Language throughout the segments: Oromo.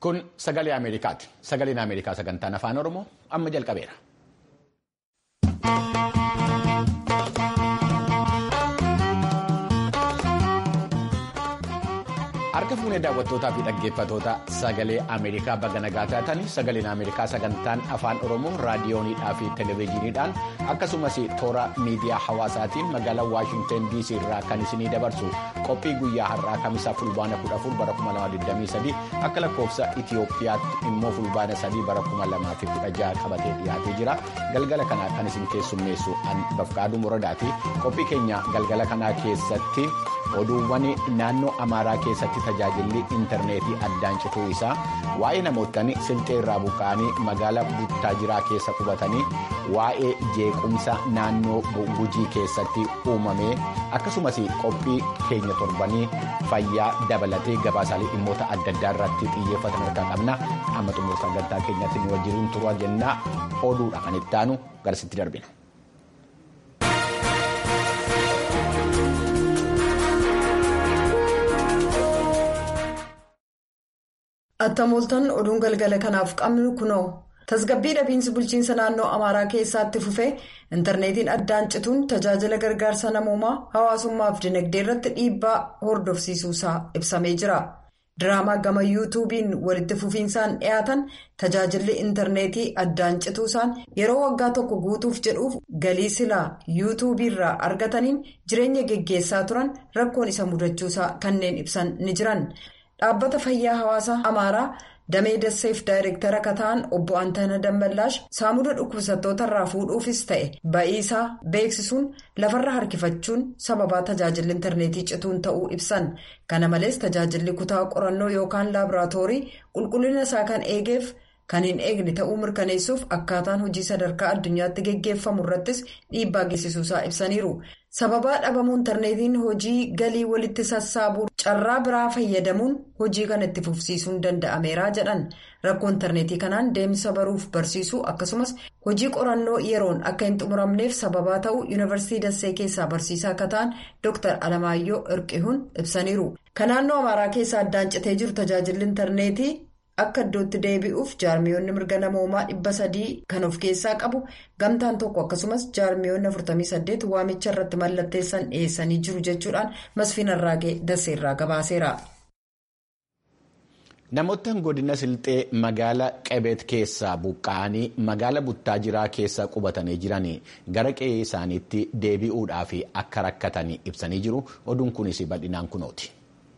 Kun sagalee Ameerikaati. Sagaleen Ameerikaa sagantaan afaan Oromoo amma jalqabeera. Harka fuunee daawwattootaa fi dhaggeeffattoota sagalee Ameerikaa baga nagaa taatanii sagaleen Ameerikaa sagantaan afaan Oromoo raadiyooniidhaa fi televezyiiniidhaan akkasumas toora miidiyaa hawaasaatiin magaalaa Waashingtan DC irraa kan isinii dabarsu qophii guyyaa har'aa kamisaa fulbaana 14 bara 2023 akka lakkoofsa Itiyoophiyaatti immoo fulbaana 3 bara 2016 qabatee dhiyaatee jira. Galgala kanaa kan isin keessummeessu Bafqaaduu Moradaati. Qophii keenya galgala kanaa keessatti oduuwwan naannoo Amaaraa keessatti tajaajilli intarneetii addaan cituu isaa waa'ee namootni silxee irraa buqqa'anii magaalaa Buttaajiraa keessa qubatanii waa'ee jeequmsa naannoo Gujii keessatti uumame akkasumas qophii keenya torbanii fayyaa dabalatee gabaasaalee dhimmoota adda addaa irratti xiyyeeffatan harkaa qabna. Amma xumura sagantaa keenyatti nu wajjin turaa jennaa oduudha kan itti aanu garasitti darbina. Attamooltan oduun galgala kanaaf qabnu kunoo tasgabbii dhabiinsi bulchiinsa naannoo Amaaraa keessatti fufee intarneetiin addaan cituun tajaajila gargaarsa namoomaa hawaasummaaf dinagdee irratti dhiibbaa hordofsiisuusaa ibsamee jira. Diraamaa gama yuutuubiin walitti fufiinsaan dhiyaatan tajaajilli intarneetii addaan cituusaan yeroo waggaa tokko guutuuf jedhuuf galii silaa yuutuubiirraa argataniin jireenya geggeessaa turan rakkoon isa mudachuusaa kanneen ibsan ni jiran. Dhaabbata fayyaa hawaasaa Amaaraa damee dasseef daayireektara akka ta'an obbo Antaana Dammallaash saamuda dhukkubsattoota irraa fuudhuufis ta'e ba'iisaa beeksisuun lafarra harkifachuun sababaa tajaajilli intarneetii cituun ta'uu ibsan. Kana malees tajaajilli kutaa qorannoo yookaan laaboraatoorii qulqullina isaa kan eegeef kan hin eegne ta'uu mirkaneessuuf akkaataan hojii sadarkaa addunyaatti geggeeffamu irrattis dhiibbaa geessisuusaa ibsaniiru. Sababaa dhabamuu intarneetiin hojii galii walitti sassaabuu carraa biraa fayyadamuun hojii kan itti fufsiisuun danda'ameera jedhan. Rakkoo intarneetii kanaan deemsa baruuf barsiisuu akkasumas hojii qorannoo yeroon akka hin xumuramneef sababaa ta'uu yuunivarsiitii Dassee keessaa barsiisaa akka ta'an Dr. Alamaayyoo Irqihuun ibsaniiru. Kan naannoo Amaaraa keessa addaan citee jiru tajaajilli intarneetii akka iddootti deebi'uuf jaarmiyoonni mirga namoomaa 300 kan of keessaa qabu gamtaan tokko akkasumas jaarmiyoonni 48 waamicha irratti mallatteessan dhiyeessanii jiru jechuudhaan Masfiin Arraagee Dasseerraa gabaaseera. Namoota godina Silxee magaalaa Qabeet keessaa buqqa'anii magaalaa Buttaajiraa keessa qubatanii jiran gara qe'ee isaaniitti deebi'uudhaaf akka rakkatanii ibsanii jiru. Oduun kunis bal'inaan kunooti.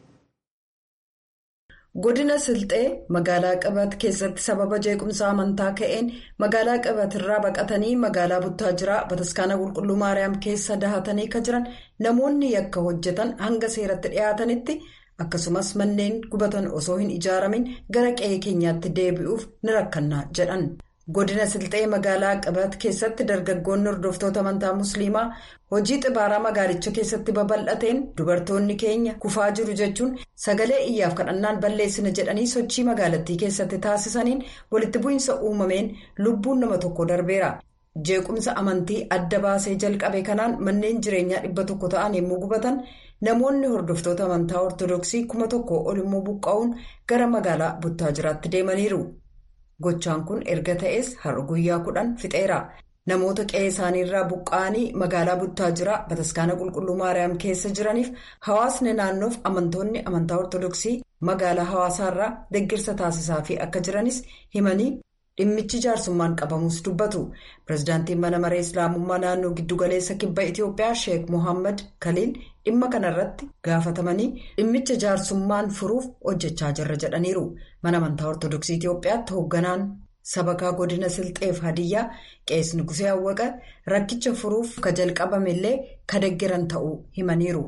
Godina Silxee magaalaa Qabat keessatti sababa jeequmsa amantaa ka'een magaalaa Qabatirraa baqatanii magaalaa Buttaajiraa Bataskaana Qulqulluu Maariyaam keessa dahatanii kan jiran namoonni yakka hojjetan hanga seeratti dhiyaatanitti akkasumas manneen gubatan osoo hin ijaaramin gara qe'ee keenyaatti deebi'uuf ni rakkanna jedhan. Godina Silxee magaalaa Qabat keessatti dargaggoonni hordoftoota amantaa Musliimaa hojii xibaaraa magaalicha keessatti babal'ateen dubartoonni keenya kufaa jiru jechuun sagalee iyyaaf kadhannaan balleessina jedhanii sochii magaalattii keessatti taasisaniin walitti bu'iinsa uumameen lubbuun nama tokko darbeera. Jeequmsa amantii adda baasee jalqabe kanaan manneen jireenyaa 100 ta'an yommuu gubatan namoonni hordoftoota amantaa Ortodoksii 1,000 ol immoo buqqa'uun gara magaalaa Buttaajiraatti deemaniiru. Gochaan kun erga ta'es har'a guyyaa 10 fixeera. Namoota qe'ee isaaniirraa buqqa'anii magaalaa Buttaajiraa Bataskaana Qulqulluu Maariyaam keessa jiraniif hawaasni naannoof amantoonni amantaa Ortodoksii magaalaa hawaasaarraa deeggarsa taasisaa fi akka jiranis himanii dhimmichi jaarsummaan qabamuus dubbatu. Pireezidaantiin mana maree Islaamummaa naannoo giddugaleessa kibba Itiyoophiyaa Sheek Mohaammed Kaliil dhimma kanarratti gaafatamanii dhimmicha jaarsummaan furuuf hojjechaa jirra jedhaniiru. Mana amantaa Ortodoksii Itiyoophiyaatti hoogganaan sabakaa godina Silxeef Hadiyyaa Qees Nugusee Awwaqa rakkicha furuuf ka jalqabamellee ka deeggaran ta'uu himaniiru.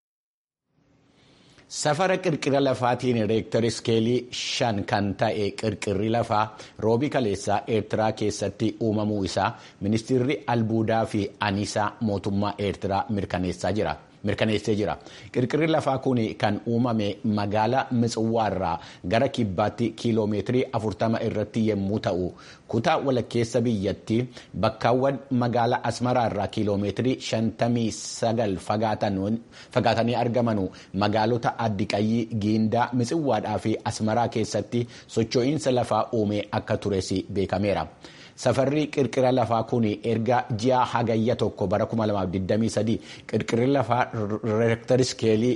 Safara qirqira lafaatiin reektar iskeelii 5 kan ta'e qirqirri lafaa roobii kaleessaa Eertiraa keessatti uumamuu isaa ministeerri albuudaa fi anniisaa mootummaa Eertiraa mirkaneessaa jira. mirkaneessee jira. Qirqirri lafaa kun kan uumame magaalaa Mitswaarraa gara kibbaatti kiiloomeetirii 40 irratti yommuu ta'u, kutaa walakkeessa biyyattii bakkaawwan magaalaa Asmaraarraa kiiloomeetirii 59 fagaatanii argamanu magaalota Addiqayyii, Giindaa, Mitswaadhaa fi Asmaraa keessatti socho'iinsa lafaa uumee akka tures beekameera. Safarri qirqira lafaa kun erga ji'a hagayya tokko bara 2023 qirqirri lafaa reektar iskeelii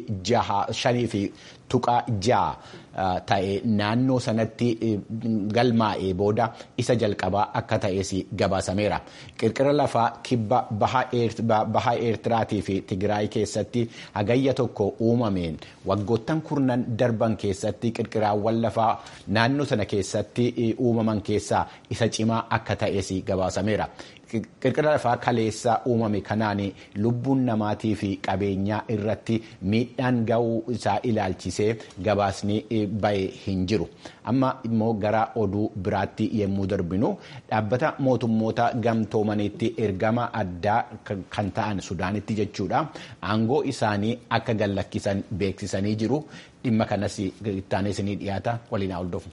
5.6 ta'e naannoo sanatti galmaa'ee booda isa jalqabaa akka ta'es gabaasameera. Qirqira lafaa kibba bahaa Eertiraatii fi Tigraay keessatti hagayya tokko uumameen waggoottan kurnan darban keessatti qirqiraawwan lafaa naannoo sana keessatti uumaman keessaa isa cimaa akka ta'es gabaasameera. Qirqira lafaa kaleessa uumame kanaan lubbuun namaatii fi qabeenyaa irratti miidhaan ga'uu isaa ilaalchisee gabaasni ba'e hin jiru. Amma immoo gara oduu biraatti yommuu darbinu dhaabbata mootummoota gamtoomaniitti ergama addaa kan ta'an Sudaanitti jechuudha. Aangoo isaanii akka gallakkisan beeksisanii jiru. Dhimma kanas ittaanis ni dhiyaata, waliin hordofu.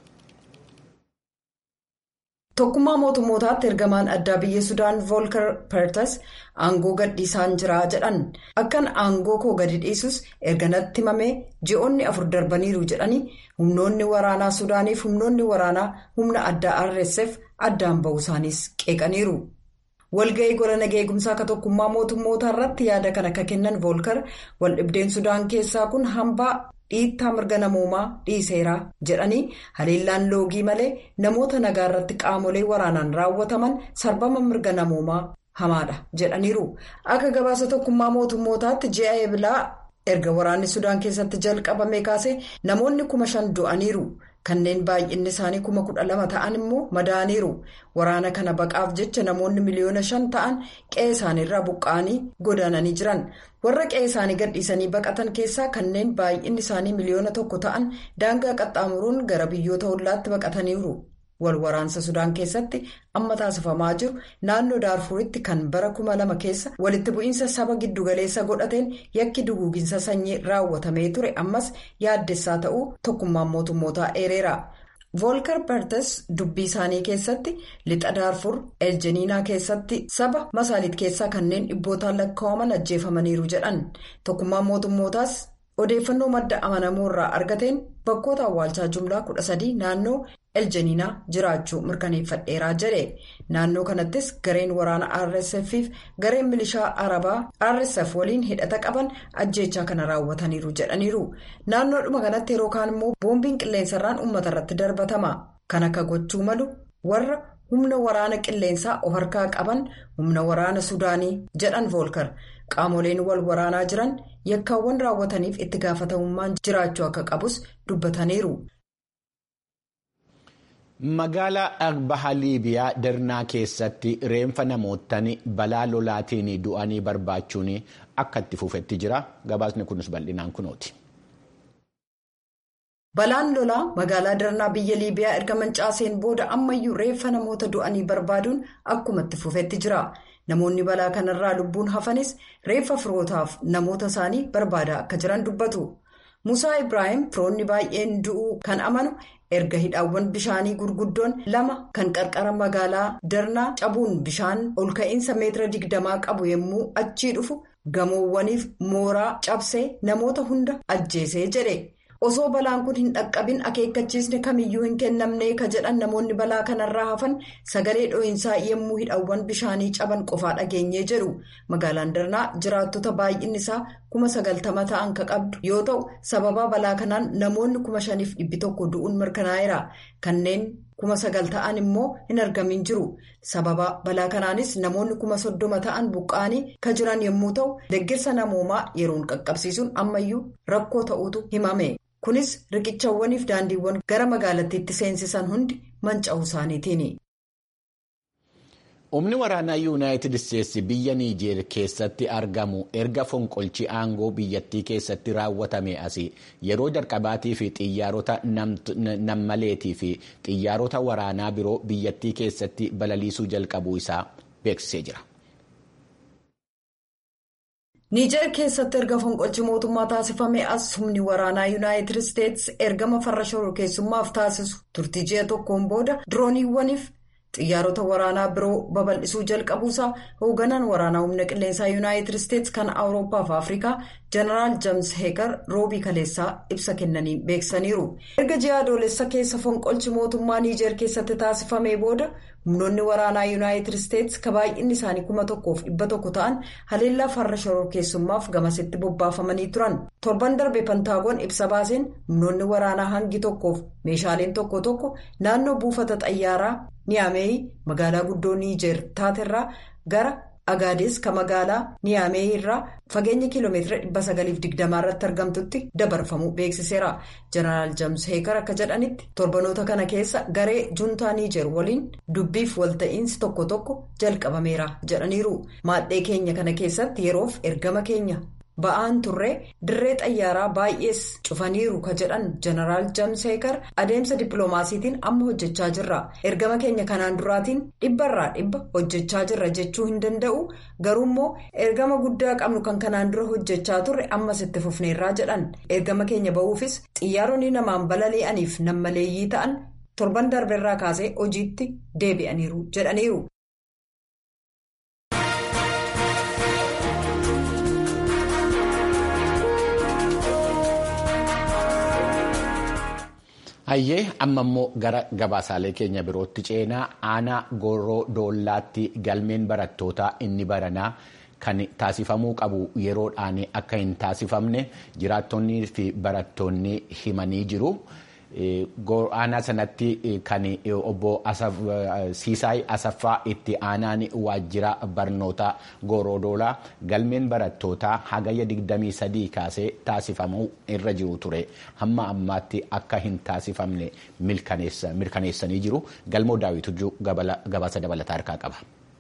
Tokkummaa mootummootaatti ergamaan addaa biyya Sudaan Volker Pertes aangoo gadhiisaan jira jedhan. Akkan aangoo koo gadi dhiisus erga natti himamee ji'oonni 4 darbaniiru jedhanii humnoonni waraanaa Sudaaniif humnoonni waraanaa humna addaa RSF addaan ba'uu isaaniis qeeqaniiru. Walga'ii gola nageenya eegumsaa akka tokkummaa mootummootaa irratti yaada kan akka kennan Volker waldhibdeen Sudaan keessaa kun hambaa dhiittaa mirga namoomaa dhiiseera jedhanii haleellaan loogii malee namoota nagaa irratti qaamolee waraanaan raawwataman sarbama mirga namoomaa hamaadha jedhaniiru. Akka gabaasa tokkummaa mootummootaatti ji'a eebilaa erga waraanni Sudaan keessatti jalqabame kaasee namoonni 5,000 du'aniiru. Kanneen baay'inni isaanii 12,000 ta'an immoo madaaniiru. Waraana kana baqaaf jecha namoonni miliyoona 5 ta'an qe'ee isaaniirraa buqqa'anii godaananii jiran. Warra qe'ee isaanii gadhiisanii baqatan keessaa kanneen baay'inni isaanii miliyoona 1 ta'an daangaa qaxxaamuruun gara biyyoota ollaatti baqataniiru. Wal waraansa Sudaan keessatti amma taasifamaa jiru naannoo Daarfuritti kan bara 2000 keessa walitti bu'iinsa saba giddugaleessa godhateen yakki duguuginsa sanyii raawwatamee ture ammas yaaddessaa ta'uu tokkummaan mootummootaa eereera. Volker Pertes dubbii isaanii keessatti lixa Daarfur Eljeniinaa keessatti saba Masaalit keessaa kanneen dhibbootaan lakkaa'aman ajjeefamaniiru jedhan. Tokkummaan mootummootaas odeeffannoo madda amanamoo irraa argateen bakkoota awwaalchaa jumlaa 13 naannoo Eljeniinaa jiraachuu mirkaneeffadheeraa jedhe. Naannoo kanattis gareen waraana RSF fi gareen milishaa Arabaa RSF waliin hidhata qaban ajjeechaa kana raawwataniiru jedhaniiru. Naannoodhuma kanatti yeroo kaan immoo boombiin qilleensarraan uummata irratti darbatama. Kan akka gochuu malu warra humna waraana qilleensaa of harkaa qaban humna waraana Sudaanii jedhan Volker. Qaamoleen wal waraanaa jiran yakkaawwan raawwataniif itti gaafatamummaan jiraachuu akka qabus dubbataniiru. Magaalaa baha Liibiyaa Darnaa keessatti reeffa namootaan balaa lolaatiin du'anii barbaachuun akka itti fufetti jira. Gabaasni kunis bal'inaan kunooti. Balaan lolaa magaalaa Darnaa biyya Liibiyaa erga mancaaseen booda ammayyuu reeffa namoota du'anii barbaaduun akkuma itti fufetti jira. Namoonni balaa kanarraa lubbuun hafanis reeffa firootaaf namoota isaanii barbaadaa akka jiran dubbatu. Musaa Ibraahim firoonni baay'een du'uu kan amanu erga hidhaawwan bishaanii gurguddoon 2 kan qarqara magaalaa Darnaa cabuun bishaan ol ka'iinsa meetira 20 qabu yommuu achii dhufu gamoowwaniif mooraa cabsee namoota hunda ajjeesee jedhe. Osoo balaan kun hin dhaqqabin akeekkachiisni kamiyyuu hin kennamne ka jedhan namoonni balaa kanarraa hafan sagalee dho'iinsaa yommuu hidhaawwan bishaanii caban qofaa dhageenyee jedhu. Magaalaan Darnaa jiraattota baay'inni isaa 90,000 ta'an ka qabdu yoo ta'u sababa balaa kanaan namoonni 5,100 du'uun mirkanaa'eera. Kanneen 9,000 ta'an immoo hin argamin jiru. Sababa balaa kanaanis namoonni 30,000 ta'an buqqa'anii ka jiran yommuu ta'u deeggarsa namoomaa yeroon qaqqabsiisuun ammayyuu rakkoo ta'uutu himame. Kunis riqichawwaniif daandiiwwan gara magaalattiitti seensisan hundi manca'uu isaaniitiini. Humni waraanaa Yuunaayitid Isteetsi biyya Niijeer keessatti argamu erga fonqolchi aangoo biyyattii keessatti raawwatame asii yeroo jalqabaatii fi xiyyaarota nammaleetii fi xiyyaarota waraanaa biroo biyyattii keessatti balaliisuu jalqabuu isaa beeksisee jira. Niijer keessatti erga fonqolchi mootummaa taasifame as humni waraanaa yuunaayitid isteetsi ergama farra shororkeessummaaf taasisu turtii ji'a tokkoon booda dirooniiwwaniif xiyyaarota waraanaa biroo babal'isuu jalqabuusaa hooganaan waraanaa humna qilleensaa yuunaayitid isteetsi kan awurooppaa fi afrikaa jeneraal jeems heegar roobii kaleessaa ibsa kennaniin beeksisaniiru. erga ji'a adoolessa keessa fonqolchi mootummaa niijer keessatti taasifamee booda humnoonni waraanaa yuunaayitid isteetsi kabaay'inni isaanii 1,100 ta'an haleellaa farra shororkeessummaaf gamasitti bobbaafamanii turan. torban darbe pentaagoon ibsa baaseen humnoonni waraanaa hangi tokkoof meeshaaleen tokko tokko naannoo buufata xayyaaraa niyaamee magaalaa guddoo niijer taaterraa gara agaadees ka magaalaa niyaamee irraa fageenya kiiloomeetira 920 irratti argamtutti dabarfamuu beeksiseera. jeneraal jeems heegar akka jedhanitti torbanoota kana keessa garee juntaa niijer waliin dubbiif walta'iinsi tokko tokko jalqabameera jedhaniiru. maadhee keenya kana keessatti yeroof ergama keenya ba'aan turre dirree xayyaaraa baay'ees cufaniiru ka jedhan jeneraal jeems heegar adeemsa dippiloomaasiitiin amma hojjechaa jirra. ergama keenya kanaan duraatiin 100% hojjechaa jirra jechuu hin danda'u garuu immoo ergama guddaa qabnu kan kanaan dura hojjechaa turre ammas itti fufneerraa jedhan. ergama keenya ba'uufis xiyyaaronni namaan balali'aniif nammaleeyyii ta'an torban darbeerraa kaasee hojiitti deebi'aniiru jedhaniiru. Hayyee amma immoo gara gabaasaalee keenya birootti ceenaa aanaa gooroo doollaatti galmeen barattootaa inni baranaa kan taasifamuu qabu yeroodhaan akka hin taasifamne jiraattonnii fi barattoonni himanii jiru. Aanaa sanatti kan obbo Siisaay Asaffaa itti aanaan waajjira barnoota Goorodoolaa galmeen barattootaa hagayya 23 kaasee taasifamuu irra jiru ture. Hamma ammaatti akka hin taasifamne mirkaneessanii jiru. Galmoo Daawitujuu gabaasa dabalataa harkaa qaba.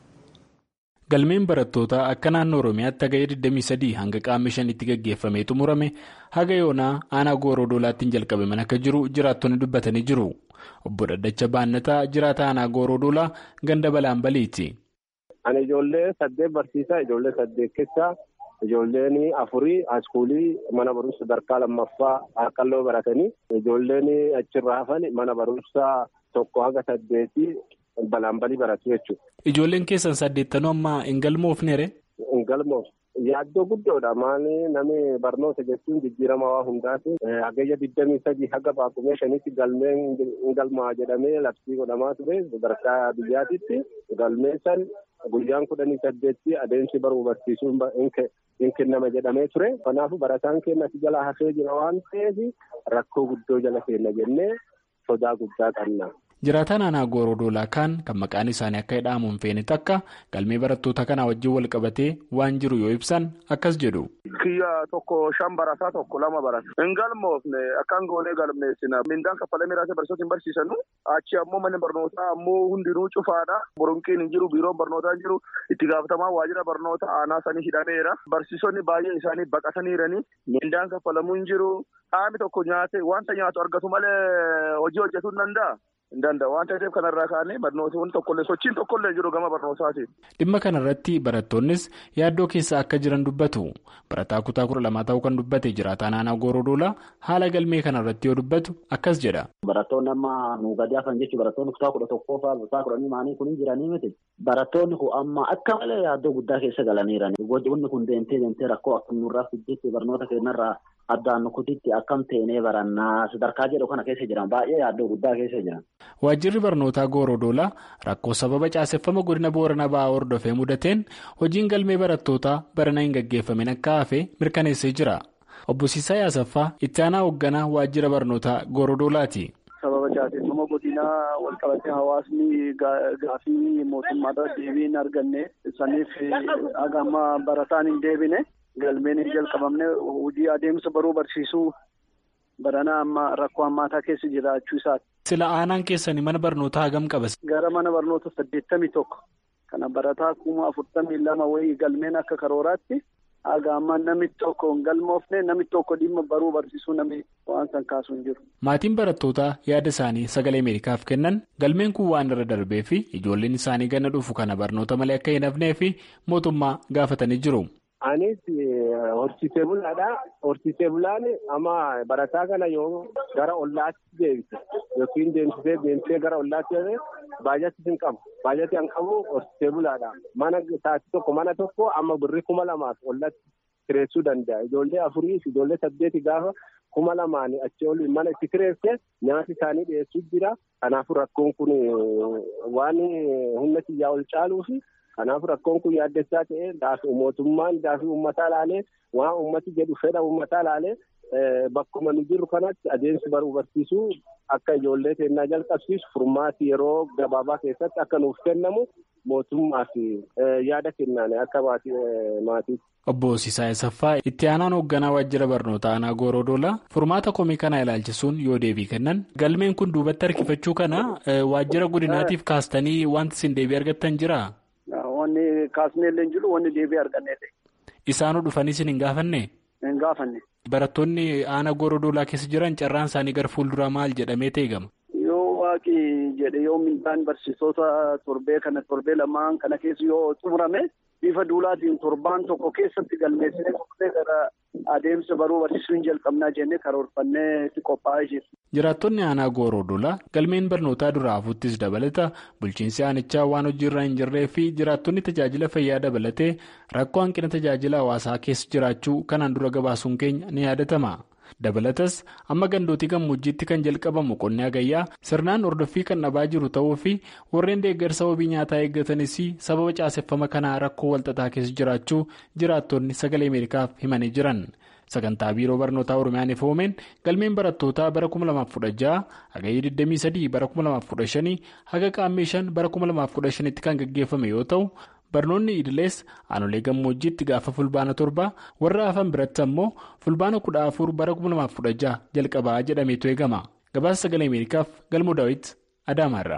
Galmeen barattootaa akka naannoo Oromiyaatti hagayya 23 hanga qaamni 5 itti gaggeeffamee xumurame haga yoonaa aanaa Goorodoolaattiin jalqabaman akka jiru jiraattonni dubbatanii jiru. Obbo Daddacha Baannataa jiraata aanaa Goorodoolaa ganda balaan baliiti. Ani ijoollee 8 barsiisaa ijoollee 8 keessaa ijoolleen 4 askuulii mana barumsa sadarkaa lammaffaa harkalloo baratanii ijoolleen achirraa hafan mana barumsaa 1 haga 8 balaan balii baratu jechuudha. Ijoolleen keessan 8 amma hin galmoofnere? Hin galmoof. Yaaddoo guddoodha. Maali namni barnoota jechuun jijjiirama waa hundaati. Hagayya 23 haga baaqumee 5tti galmeen hin galmaa jedhamee labsii godhamaa ture. Sadarkaa biyyaatitti galmeen san guyyaan 18 adeemsi baruu barsiisuun hin kennama jedhamee ture. Kanaafuu barataan keenya asi jala hafee jira waan ta'eef rakkoo guddoo jala keenya jennee sodaa guddaa qabna. Jiraataan aanaa Goorodoolaa kan maqaan isaanii akka hidhamu hin feene takka galmee barattoota kanaa wajjin wal qabatee waan jiru yoo ibsan akkas jedhu. Kiyya tokko 5 barataa tokko 2 barata. Hin galmoofne akkaan goonee galmeessina. Mindaan kaffalamee raasee barsiisota hin barsiisanu. Achi ammoo manni barnootaa ammoo hundinuu cufaadha. Boronqiin hin jiru, biiroon barnootaa hin jiru. Itti gaafatamaa waajjira barnoota aanaa sanii hidhameera. Barsiisonni baay'ee isaanii baqataniirani. Mindaan kaffalamuu hin jiru. Qaamni tokko wanta nyaatu argatu malee hojii hojjetuu hin danda'a. Waan ta'eef kanarraa kaanee barnootni tokkollee sochiin tokkollee jiru gama barnootaati. Dhimma kanarratti barattoonnis yaaddoo keessa akka jiran dubbatu. Barataa kutaa 12 ta'uu kan dubbate jiraataan aanaa Goorodoolaa haala galmee kanarratti yoo dubbatu akkas jedha. Barattoonni amma nu gadi hafan jechuun barattoonni kutaa 11 fa'aa kutaa 10 maanii kun jiranii miti. Barattoonni kun amma akka malee yaaddoo guddaa keessa galaniiran. Wanni kun deemtee rakkoo akka nurraa fiddeetti barnoota keenyarraa addaan nukutitti akkam teenee barannaa sadarkaa jedhu kana keessa jiran baay'ee yaaddoo guddaa keessa jiran. Waajjirri barnootaa Goorodoolaa rakkoo sababa caaseffama godina Booranaa ba'aa hordofee mudateen hojiin galmee barattootaa barana hin gaggeeffamin akka hafe mirkaneessee jira. Obbo Siisaay Asaffaa itti aanaa hoogganaa waajjira barnootaa Goorodoolaati. Sababa caaseffama godinaa wal qabatee hawaasni gaafii mootummaadhaa deebii hin arganne saniif hagamma barataan hin deebine galmeen hin jalqabamne hojii adeemsa baruu barsiisuu baranaa amma rakkoo hammaataa keessa jiraachuu isaati. Sila aanaan keessanii mana barnootaa hagam qabas? Gara mana barnoota 81 kana barataa 42 wayii galmeen akka karooraatti haga amma namni tokko hin galmoofne namni tokko dhimma baruu barsiisuu namni waan san kaasuu hin jiru. Maatiin barattootaa yaada isaanii sagalee Ameerikaaf kennan galmeen kun waan irra darbee fi ijoolleen isaanii ganna dhufu kana barnoota malee akka hin hafnee fi mootummaa gaafatanii jiru. Anis horsiisee bulaadha. Horsiisee bulaan amma barataa kana yoo gara ollaatti deebise yookiin deemsisee gara ollaatti deebise baajata hin qabu. Baajata hin qabu horsiisee bulaadha. Mana tokko amma birrii 2,000 ollatti kireessuu danda'a. Ijoollee 4 fi ijoollee 8 gaafa 2,000 achi ol mana itti kireesse nyaati isaanii dhiyeessuu jira. Kanaafuu rakkoon kun waan humna xiyyaa ol caaluu fi kanaafuu rakkoon kun yaaddessaa ta'e mootummaan daafii uummataa ilaalee waan uummati jedhu fedha uummataa ilaalee bakkuma nu jirru kanatti adeemsi baruu barsiisuu akka ijoollee keenyaa jalqabsiisu furmaati yeroo gabaabaa keessatti akka nuuf kennamu mootummaa fi yaada kennaan akka maatii. Obbo Sisaayee Saffaa itti aanaan hoogganaa waajjira barnoota aanaa Goorodoolaa furmaata komii kana ilaalchisuun yoo deebii kennan galmeen kun duubatti harkifachuu kana waajjira godinaatiif kaastanii wanti isin deebii argattan jiraa? Wanni kaasnee illee hin jiru wanni deebii arganne illee. Isaanuu dhufanii isin hin gaafanne? Hin gaafanne. Barattoonni aanaa Goorodoolaa keessa jiran carraan isaanii gara fuulduraa maal jedhamee eegama? Yoo waaqi jedhe yoo mindaan barsiisota torbee lamaan kana keessa yoo xumurame bifa duulaatiin torbaan tokko keessatti galmeessinee gara adeemsa baruu barsiisuu hin jalqabnaa jennee karoorfannee qophaa'ee jirra. Jiraattonni aanaa Goorodoolaa galmeen barnootaa duraa hafuuttis dabalata bulchiinsi aanichaa waan hojiirra hin jirree fi jiraattonni tajaajila fayyaa dabalatee rakkoo hanqina tajaajila hawaasaa keessa jiraachuu kanaan dura gabaasuun keenya ni yaadatama. Dabalatas amma gandootii gammoojjiitti kan jalqabamu qonni hagayyaa sirnaan hordoffii kan dhabaa jiru ta'uu fi warreen deeggarsa wabii nyaataa eeggatanis sababa caaseffama kanaa rakkoo walxaxaa keessa jiraachuu jiraattonni sagalee Ameerikaaf himanii jiran. Sagantaa biiroo barnootaa Oromiyaan ifoomeen galmeen barattootaa bara 2016 hagayya 23 bara 2015 haga qaammee 5 bara 2015tti kan gaggeeffame yoo ta'u. Barnoonni idilees aanolee gammoojjiitti gaafa fulbaana 7 warra hafan biratti ammoo fulbaana 14 bara 2016 jalqabaa jedhameetu eegama. Gabaasa sagalee Ameerikaaf Galmoo Daawit Adaamaarraa.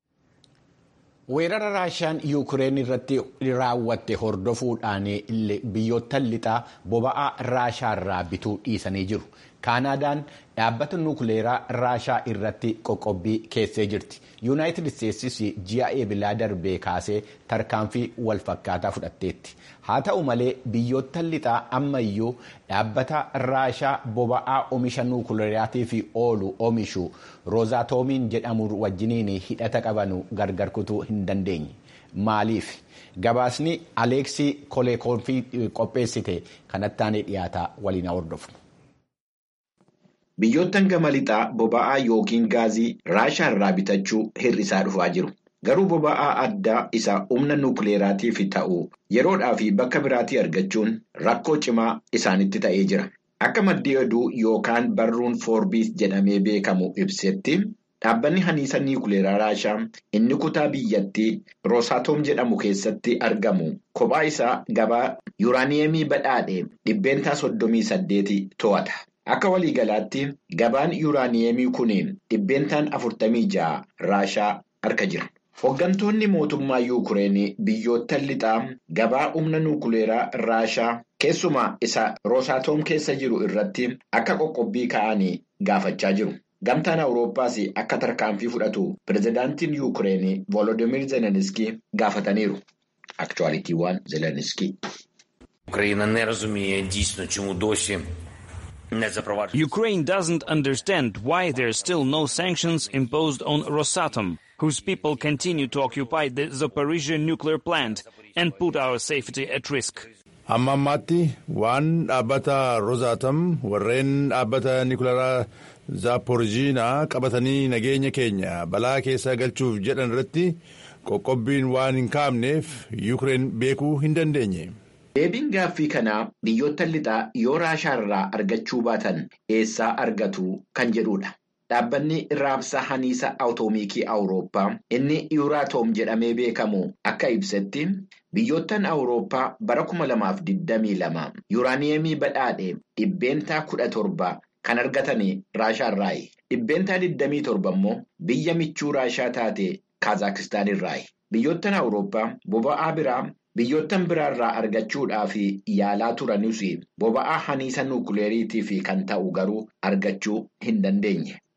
Weerara Raashiyaan Yuukireen irratti raawwatte hordofuudhaan biyyoota lixaa boba'aa Raashiyaarraa bituu dhiisanii jiru. Kaanaadaan dhaabbata nuukileeraa Raashiyaa irratti qoqqobbii keessee jirti. Yuunaayitid Isteetsis ji'a eebilaa darbee kaasee tarkaanfii walfakkaataa fudhatteetti. Haa ta'u malee biyyoota lixaa ammayyuu dhaabbata Raashiyaa boba'aa oomisha nuukileeraatiif oolu oomishu Roozatoomiin jedhamu wajjiniin hidhata qabanu gargar kutuu hin dandeenye. Maaliif? Gabaasni Aleeksii Koleekoonfii qopheessite kanattaan dhiyaataa waliin hordofu. Biyyoottan gama lixaa boba'aa yookiin gaazii Raashiyaa irraa bitachuu hir'isaa dhufaa jiru. Garuu boba'aa addaa isa humna nuukileeraatiif ta'u yeroodhaa fi bakka biraatii argachuun rakkoo cimaa isaanitti ta'ee jira. Akka maddii oduu yookaan barruun Foorbiis jedhamee beekamu ibsetti dhaabbanni haniisa nuukileeraa Raashiyaa inni kutaa biyyattii Roosatoom jedhamu keessatti argamu kophaa isaa gabaa yuuraaniyeemii badhaadhe 38% to'ata. Akka waliigalaatti gabaan yuuraaniyeemii kun 46% Raashiyaa harka jira. Hooggantoonni mootummaa Yuukireen biyyoota lixaa gabaa humna nuukileeraa Raashiyaa keessumaa isa Roosatoom keessa jiru irratti akka qoqqobbii ka'anii gaafachaa jiru. Gamtaan Awurooppaas akka tarkaanfii fudhatu pirezidaantiin Yuukireen Volodymyr Zeleniskii gaafataniiru. Aktuaalitiiwwan Zeleniskii. Ukraine doesn't understand why there are still no sanctions imposed on Rosatom, whose people continue to occupy the Zaporizhzhia nuclear plant and put our safety at risk. Amma ammaatti waan dhaabbata Rosatom warreen dhaabbata nuukileeraa Zaporizhzhia qabatanii nageenya keenya balaa keessa galchuuf jedhan irratti qoqqobbiin waan hin kaa'amneef Ukraine beekuu hin dandeenye. Deebiin gaaffii kanaa biyyoota lixaa yoo Raashiyaa irraa argachuu baatan eessaa argatu kan jedhudha. Dhaabbanni raabsa haniisa awutoomikii Awurooppaa inni Yuuraatoom jedhamee beekamu akka ibsetti biyyoottan Awurooppaa bara 2022 yuuraaniyeemii badhaadhe 17% kan argatanii Raashiyaa irraayi. 27% immoo biyya michuu Raashiyaa taate Kaazaakstaan irraayi. Biyyoottan Awurooppaa boba'aa biraa biyyoottan biraarraa argachuudhaaf yaalaa turanis boba'aa haniisa nuukileeriitiif kan ta'u garuu argachuu hin dandeenye.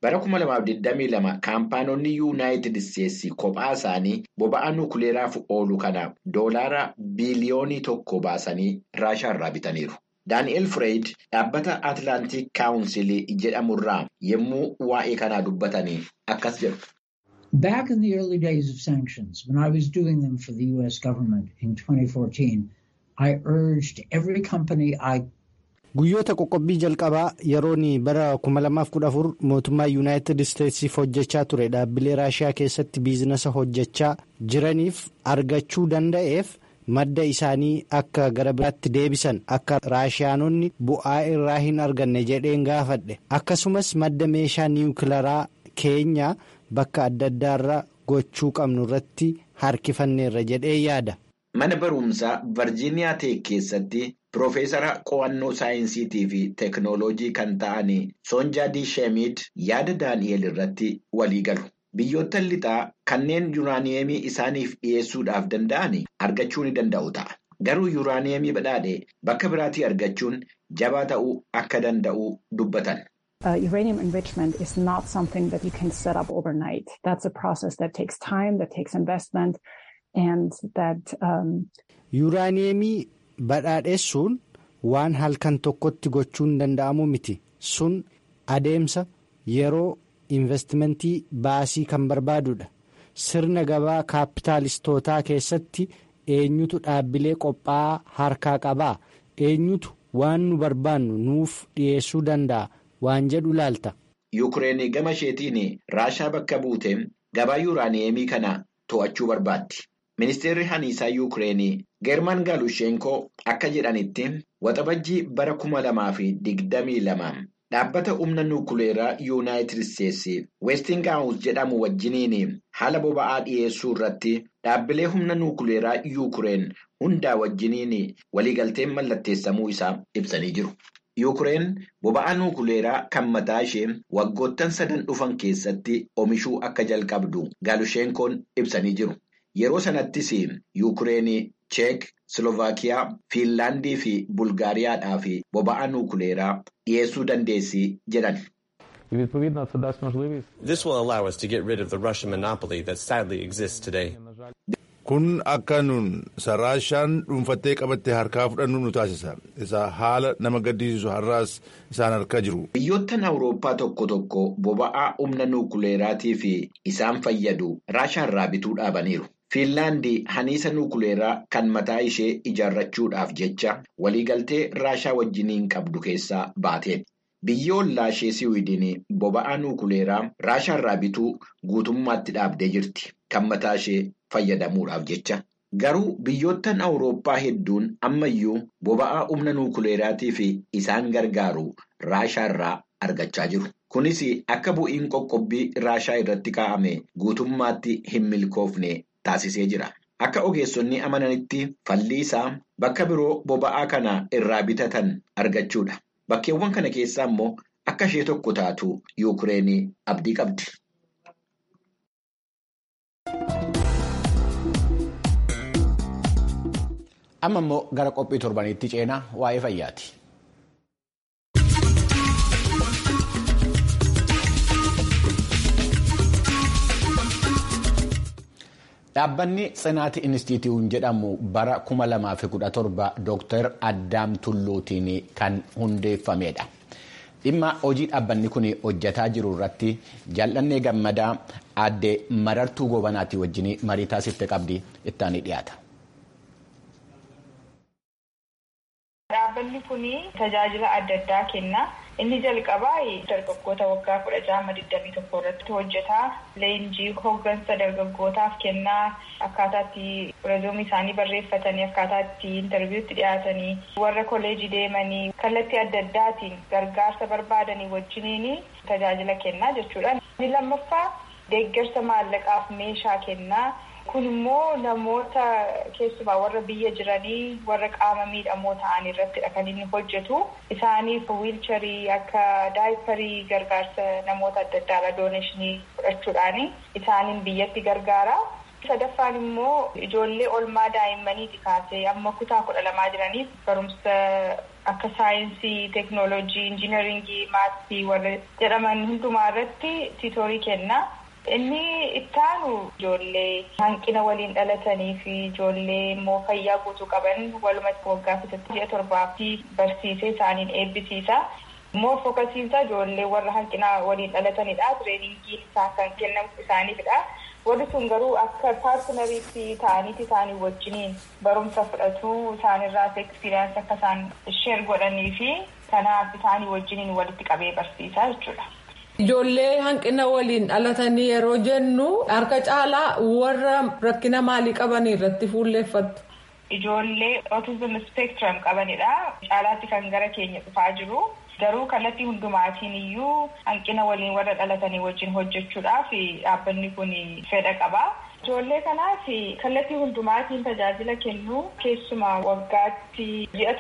Bara 2022 kaampaanonni Yuunaayitid Isteetsi kophaa isaanii boba'aa nuukileeraaf oolu kana doolaara biiliyoonii 1 baasanii Raashaa irraa bitaniiru. Daani'eel Fireed dhaabbata Atlaantik Kaawunsilii jedhamurraa yommuu waa'ee kanaa dubbatanii akkas jedhu. Back in the early days of sanctions, when I was doing them for the U.S. government in 2014, I urged every company Guyyoota qoqqobbii jalqabaa yeroon bara 2014 mootummaa Yuunaayitid Isteetsiif hojjechaa ture dhaabbilee Raashiyaa keessatti biizinasa hojjechaa jiraniif argachuu danda'eef madda isaanii akka gara biraatti deebisan akka Raashiyaanonni bu'aa irraa hin arganne jedheen gaafadhe. Akkasumas madda meeshaa niwukilaraa keenya bakka adda addaarra gochuu qabnu irratti harkifanneerra jedhee yaada. Mana barumsaa Virgiiniyaa Teek keessatti Piroofeesara qo'annoo saayinsiitii fi teeknooloojii kan ta'an Soonjaa Diisheemid yaada Daani'eel irratti walii galu. Biyyoota lixaa kanneen yuuraaniyeemii isaaniif dhiyeessuudhaaf danda'an argachuu ni danda'u ta'a. Garuu yuuraaniyeemii badhaadhee bakka biraatii argachuun jabaa ta'uu akka danda'u dubbatan. Uranium enrichment is not something that you can set up overnight. That's a process that takes time, that takes investment, and that. Yuuraaniyeemii badhaadheessuun waan halkan tokkotti gochuun danda'amu miti. Sun adeemsa yeroo investimentii baasii kan barbaadudha. Sirna gabaa kaapitaalistootaa keessatti eenyutu dhaabbilee qophaa'aa harkaa qabaa? Eenyutu waan nu barbaannu nuuf dhiyeessuu danda'a? Waan jedhu ilaalta. Yuukireen gama isheetiin Raashaa bakka buutee gabaa yuuraaniyeemii kana to'achuu barbaaddi. Ministeerri Haniisaa Yuukireen German Galushenko akka jedhanitti waxabajjii bara 2022 dhaabbata humna nuukileeraa Yuunaayitid Isteetsi Westinghouse jedhamu wajjiniin haala boba'aa dhiyeessuu irratti dhaabbilee humna nuukileeraa Yuukireen hundaa wajjiniin waliigalteen mallatteessamuu isaa ibsanii jiru. Yuukireen boba'aa nuukileeraa kan mataa ishee waggoottan 3 dhufan keessatti oomishuu akka jalqabdu Galushenkoon ibsanii jiru. Yeroo sanattis Yuukireen, Cheek, Slovaakiyaa, Fiinlaandii fi Bulgaariyaadhaaf boba'aa nuukileeraa dhiyeessuu dandeessi jedhan. This will allow us to get rid of the Russian monopoly that sadly exists today. Kun akka nuun Raashaan dhuunfattee qabattee harkaa fudhannu nu taasisa. Isa haala nama gaddisiisu har'aas isaan harkaa jiru. Biyyoottan Awurooppaa tokko boba'aa humna nuukileeraatiif isaan fayyadu Raashaa irraa bituu dhaabaniiru. Fiinlaandii haniisa nuukileeraa kan mataa ishee ijaarrachuudhaaf jecha waliigaltee Raashaa wajjiniin qabdu keessaa baate. Biyyi ollaa ishee Siwiidin boba'aa nuukileeraa Raashaa irraa bituu guutummaatti dhaabdee jirti. Kan mataa ishee fayyadamuudhaaf jecha. Garuu biyyoottan Awurooppaa hedduun ammayyuu boba'aa humna nuukileeraatiif isaan gargaaru Raashaa irraa argachaa jiru. Kunis akka bu'iin qoqqobbii Raashaa irratti kaa'ame guutummaatti hin milkoofne taasisee jira. Akka ogeessonni amananitti falli isaa bakka biroo boba'aa kana irraa bitatan argachuudha. Bakkeewwan kana keessaa immoo akka ishee tokko taatu Yuukireen abdii qabdi. Amma immoo gara qophii torbaniitti ceenaa waa'ee fayyaati. Dhaabbanni Tsinaati Inistituutiin jedhamu bara 2017 Dr. Addaam Tulluutiin kan hundeeffamedha. Dhimma hojii dhaabbanni kun hojjetaa jiru irratti Jaallannee Gammadaa aadde Marartuu Gobanaatii wajjin marii taasifte qabdi ittaanii dhiyaata. Dhaabbanni kun tajaajila adda addaa kenna. Inni jalqabaa dargaggoota waggaa 16-21 irratti hojjetaa. Leenjii hooggansa dargaggootaaf kennaa. Akkaataa itti rezuumii isaanii barreeffatanii, akkaataa itti intarviiwutti dhiyaatanii, warra kolleejii deemanii kallattii adda addaatiin gargaarsa barbaadanii wajjiniin tajaajila kennaa jechuudha. Inni lammaffaa deeggarsa maallaqaaf meeshaa kennaa. Kun immoo namoota keessumaa warra biyya jiranii warra qaama miidhamoo ta'an irrattidha kan inni hojjetu. Isaaniif wiilcharii akka daayiparii gargaarsa namoota adda addaa dooneeshinii fudhachuudhaan isaaniin biyyatti gargaara. Sadaffaan immoo ijoollee olmaa daa'immaniiti kaasee amma kutaa 12 jiraniif barumsa akka saayinsii, teeknooloojii, injiinaringii, maatii warra jedhaman hundumaa irratti tiitoorii kenna. Inni ittaanu ijoollee hanqina waliin dhalatanii fi ijoollee immoo fayyaa guutuu qaban walumatti waggaa keessatti 7 barsiisee isaaniin eebbisiisa. Immoo fookasiinsa ijoollee warra hanqina waliin dhalatanidha. Tireeningiin isaa kan kennamu isaaniifidha. Warri sun garuu akka paartinariitti ta'aniiti isaanii wajjiniin barumsa fudhatu isaanirraas ekspiriyaansi akka isaan sheer godhanii fi kanaaf isaanii wajjiniin walitti qabee barsiisa jechuudha. Ijoollee hanqina waliin dhalatanii yeroo jennu harka caalaa warra rakkina maalii qabanii irratti fuulleeffattu? Ijoollee autism spectrum qabanidha. Caalaatti kan gara keenya dhufaa jiru. Garuu kallattii hundumaatiin iyyuu hanqina waliin warra dhalatanii wajjin hojjechuudhaaf dhaabbanni kun fedha qaba. Ijoollee kanaaf kallattii hundumaatiin tajaajila kennu keessumaa waggaatti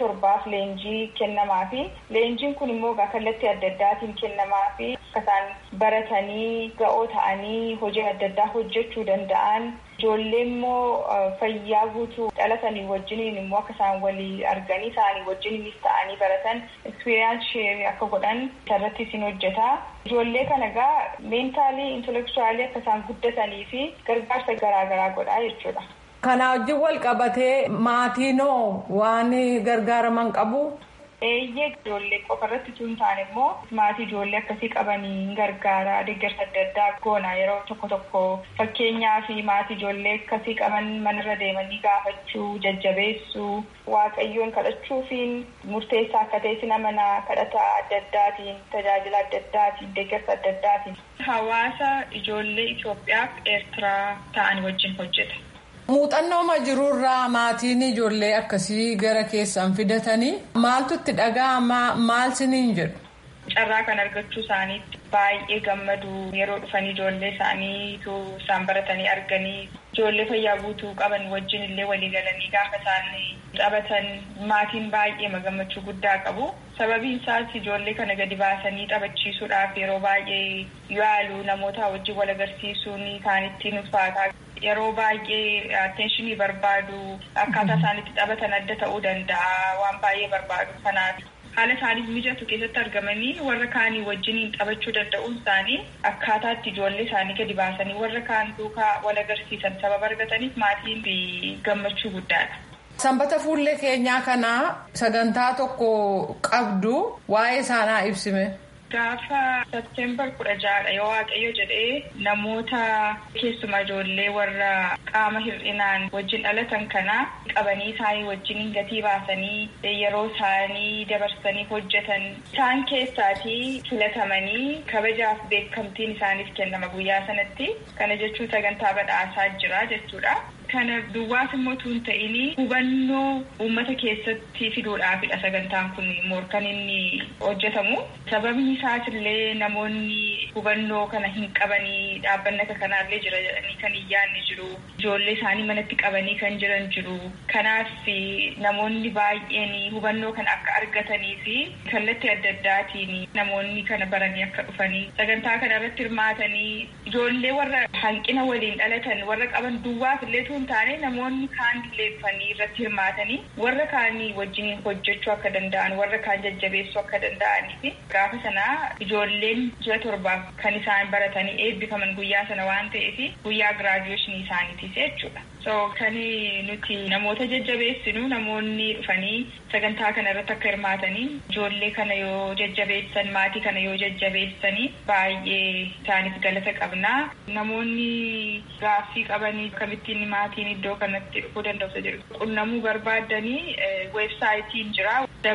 7 leenjii kennamaa fi leenjiin kun immoo kallattii adda addaatiin kennamaa fi akka isaan baratanii ga'oo ta'anii hojii adda addaa hojjechuu danda'an. Ijoollee immoo fayyaa guutuu dhalatanii wajjiniin immoo akka isaan walii arganii isaanii wajjiniinis ta'anii baratan ekspiriyaans sheerii akka godhan irratti isin hojjeta. Ijoollee kana egaa meentaalii intelektuwaalii akka isaan guddatanii fi gargaarsa garaagaraa godhaa jechuudha. Kana wajjin wal qabatee maatiinoo waan gargaaraman qabu? Eeyyee ijoollee qofa irratti tun taane immoo maatii ijoollee akkasii qabanii gargaara deeggarsa adda addaa goona yeroo tokko fakkeenyaaf maatii ijoollee akkasii qaban manarra deemanii gaafachuu jajjabeessuu waaqayyoon kadhachuufiin murteessaa akka ta'e sin amanaa kadhata adda addaatiin tajaajila adda addaatiin deeggarsa adda addaatiin hawaasa ijoollee Itoophiyaaf Eertiraa ta'an wajjin hojjeta. Muuxannooma jirurraa maatiin ijoollee akkasii gara keessan fidatanii maaltu itti dhaga'ama maal siniin jedhu? Carraa kan argachuu isaaniitti baay'ee gammadu yeroo dhufanii ijoollee isaaniitu isaan baratanii arganii ijoollee fayyaa guutuu qaban wajjin illee walii galanii gaafa isaan taphatan maatiin baay'ee gammachuu guddaa qabu. Sababiin isaas ijoollee kana gadi baasanii taphachiisuudhaaf yeroo baay'ee yaalu namoota wajjin wal agarsiisuun isaanittiin ulfaata. Yeroo baay'ee attentionii barbaadu akkaataa isaanitti taphatan adda ta'uu danda'a waan baay'ee barbaadu kanaaf haala isaaniif mijatu keessatti argamanii warra kaanii wajjiniin taphachuu danda'uun isaanii akkaataatti ijoollee isaanii gadi baasanii warra kaan duukaa wal agarsiisan sababa argataniif maatiin gammachuu guddaadha. Sanbata fuullee keenyaa kanaa sagantaa tokko qabdu waa'ee isaanaa ibsime. Gaafa September 16 yoo waaqayyo jedhee namoota keessumaa ijoollee warra qaama hir'inaan wajjin dhalatan kana qabanii isaanii wajjin gatii baasanii yeroo isaanii dabarsanii hojjetan isaan keessaatii filatamanii kabajaaf beekamtiin isaaniif kennama guyyaa sanatti kana jechuun sagantaa badhaasaa jira jechuudha. Kana duwwaas immoo tuun ta'inii hubannoo uummata keessatti fiduudhaafidha sagantaan kun kan inni hojjetamu. Sababni isaas illee namoonni hubannoo kana hin qabanii dhaabbanni akka kanaallee jira jedhanii kan hin yaadne jiru. Ijoollee isaanii manatti qabanii kan jiran jiru. Kanaaf namoonni baay'een hubannoo kana akka argatanii fi kallattii adda addaatiin namoonni kana baranii akka dhufanii sagantaa kana irratti hirmaatanii ijoollee warra hanqina waliin dhalatan warra qaban duwwaas illee taane namoonni kaan leeffanii irratti hirmaatanii warra kaanii wajjin hojjechuu akka danda'an warra kaan jajjabeessuu akka danda'anii fi gaafa sanaa ijoolleen 7 kan isaan baratanii eebbifaman guyyaa sana waan ta'eef guyyaa giraajuweeshinii isaaniitiis jechuudha. Kan nuti namoota jajjabeessinu namoonni dhufanii sagantaa kana irratti akka hirmaatanii ijoollee kana yoo jajjabeessan maatii kana yoo jajjabeessanii baay'ee isaaniif galata qabna. Namoonni gaaffii qabanii kamittiin maatiin iddoo kanatti dhufuu danda'u jedhu qunnamuu barbaadanii weebsaayitiin jira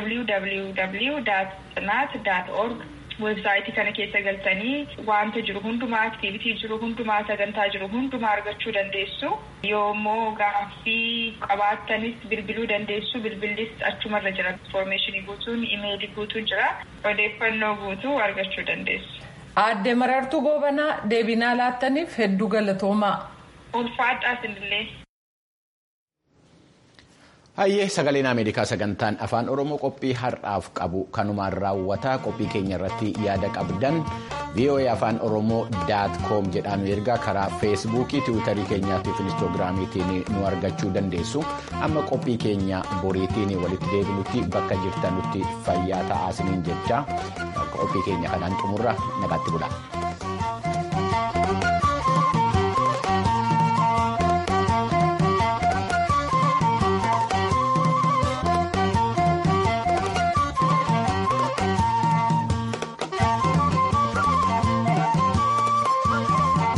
www.tsanat.org weebsaayitii kana keessa galtanii wanta jiru hundumaa aktiivitii jiru hundumaa sagantaa jiru hundumaa argachuu dandeessu. Yoo immoo gaaffii qabaattanis bilbiluu dandeessu bilbillis achumarra jira informationii guutuun imeelii guutuun jira odeeffannoo guutuu argachuu dandeessu. Aadde Marartuu Goobanaa deebinaa laattaniif hedduu galatoomaa. Ulfaadhaas illee. Hayyee sagaleen Ameerikaa sagantaan afaan Oromoo qophii har'aaf qabu kanumaan raawwataa qophii keenya irratti yaada qabdan voaafaanoroomoo.com jedhaan ergaa karaa feesbuukii tiwiitarii keenyaa fi inistoogiraamiitiin nu argachuu dandeessu. Amma qophii keenya boriitiin walitti deebinutti bakka jirtanutti fayyaa ta'aa isiniin jecha qophii keenya kanaan xumurra nagaatti bula.